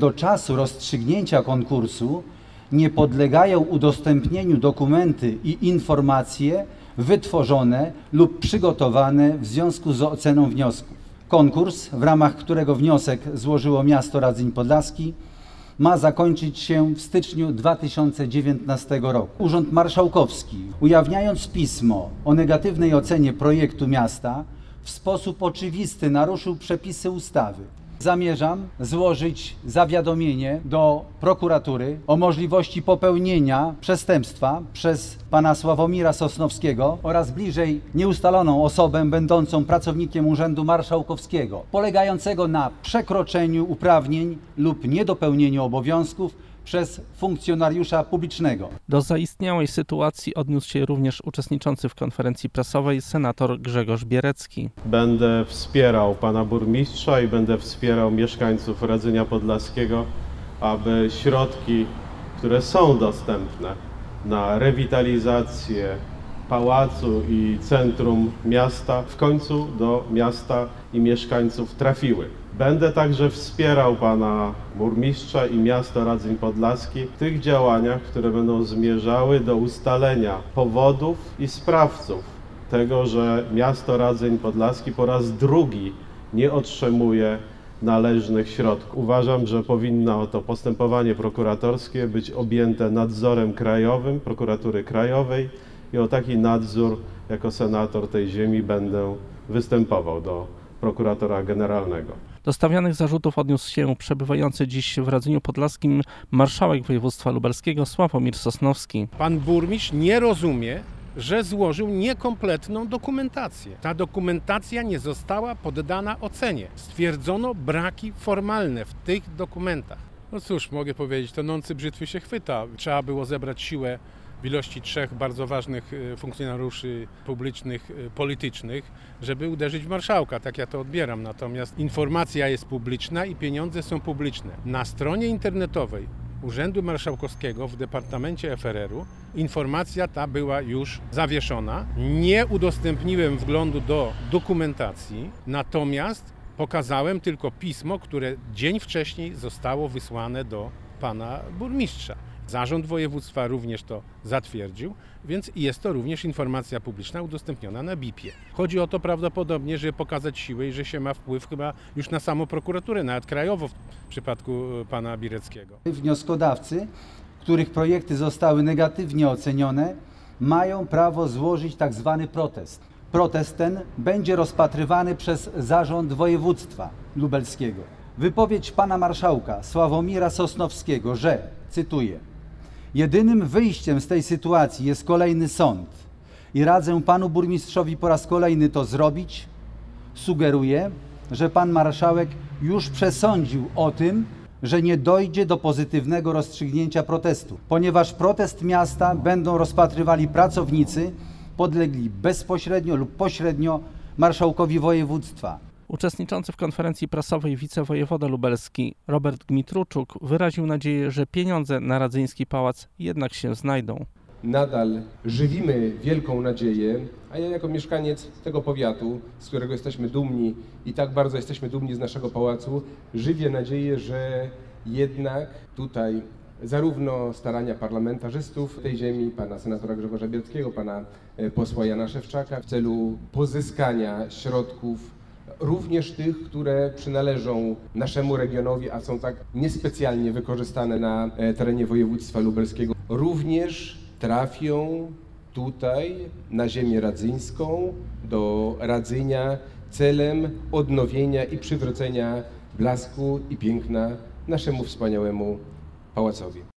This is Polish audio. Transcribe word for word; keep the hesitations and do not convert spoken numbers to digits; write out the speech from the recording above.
Do czasu rozstrzygnięcia konkursu nie podlegają udostępnieniu dokumenty i informacje wytworzone lub przygotowane w związku z oceną wniosków. Konkurs, w ramach którego wniosek złożyło miasto Radzyń Podlaski, ma zakończyć się w styczniu dwa tysiące dziewiętnastego roku. Urząd Marszałkowski, ujawniając pismo o negatywnej ocenie projektu miasta, w sposób oczywisty naruszył przepisy ustawy. Zamierzam złożyć zawiadomienie do prokuratury o możliwości popełnienia przestępstwa przez pana Sławomira Sosnowskiego oraz bliżej nieustaloną osobę będącą pracownikiem Urzędu Marszałkowskiego, polegającego na przekroczeniu uprawnień lub niedopełnieniu obowiązków przez funkcjonariusza publicznego. Do zaistniałej sytuacji odniósł się również uczestniczący w konferencji prasowej senator Grzegorz Bierecki. Będę wspierał pana burmistrza i będę wspierał mieszkańców Radzynia Podlaskiego, aby środki, które są dostępne na rewitalizację pałacu i centrum miasta, w końcu do miasta i mieszkańców trafiły. Będę także wspierał pana burmistrza i miasto Radzyń Podlaski w tych działaniach, które będą zmierzały do ustalenia powodów i sprawców tego, że miasto Radzyń Podlaski po raz drugi nie otrzymuje należnych środków. Uważam, że powinno to postępowanie prokuratorskie być objęte nadzorem krajowym, prokuratury krajowej i o taki nadzór jako senator tej ziemi będę występował do prokuratora generalnego. Do stawianych zarzutów odniósł się przebywający dziś w Radzyniu Podlaskim marszałek województwa lubelskiego Sławomir Sosnowski. Pan burmistrz nie rozumie, że złożył niekompletną dokumentację. Ta dokumentacja nie została poddana ocenie. Stwierdzono braki formalne w tych dokumentach. No cóż, mogę powiedzieć, tonący brzytwy się chwyta. Trzeba było zebrać siłę w ilości trzech bardzo ważnych funkcjonariuszy publicznych, politycznych, żeby uderzyć w marszałka. Tak ja to odbieram. Natomiast informacja jest publiczna i pieniądze są publiczne. Na stronie internetowej Urzędu Marszałkowskiego w Departamencie F R R-u informacja ta była już zawieszona. Nie udostępniłem wglądu do dokumentacji, natomiast pokazałem tylko pismo, które dzień wcześniej zostało wysłane do pana burmistrza. Zarząd województwa również to zatwierdził, więc jest to również informacja publiczna udostępniona na B I P-ie. Chodzi o to prawdopodobnie, żeby pokazać siłę i że się ma wpływ chyba już na samą prokuraturę, nawet krajowo w przypadku pana Biereckiego. Wnioskodawcy, których projekty zostały negatywnie ocenione, mają prawo złożyć tak zwany protest. Protest ten będzie rozpatrywany przez Zarząd Województwa Lubelskiego. Wypowiedź pana marszałka Sławomira Sosnowskiego, że, cytuję, jedynym wyjściem z tej sytuacji jest kolejny sąd i radzę panu burmistrzowi po raz kolejny to zrobić, sugeruje, że pan marszałek już przesądził o tym, że nie dojdzie do pozytywnego rozstrzygnięcia protestu, ponieważ protest miasta będą rozpatrywali pracownicy podlegli bezpośrednio lub pośrednio marszałkowi województwa. Uczestniczący w konferencji prasowej wicewojewoda lubelski Robert Gmitruczuk wyraził nadzieję, że pieniądze na Radzyński Pałac jednak się znajdą. Nadal żywimy wielką nadzieję, a ja jako mieszkaniec tego powiatu, z którego jesteśmy dumni i tak bardzo jesteśmy dumni z naszego pałacu, żywię nadzieję, że jednak tutaj zarówno starania parlamentarzystów tej ziemi, pana senatora Grzegorza Biereckiego, pana posła Jana Szewczaka w celu pozyskania środków, również tych, które przynależą naszemu regionowi, a są tak niespecjalnie wykorzystane na terenie województwa lubelskiego, również trafią tutaj na ziemię radzyńską, do Radzynia celem odnowienia i przywrócenia blasku i piękna naszemu wspaniałemu pałacowi.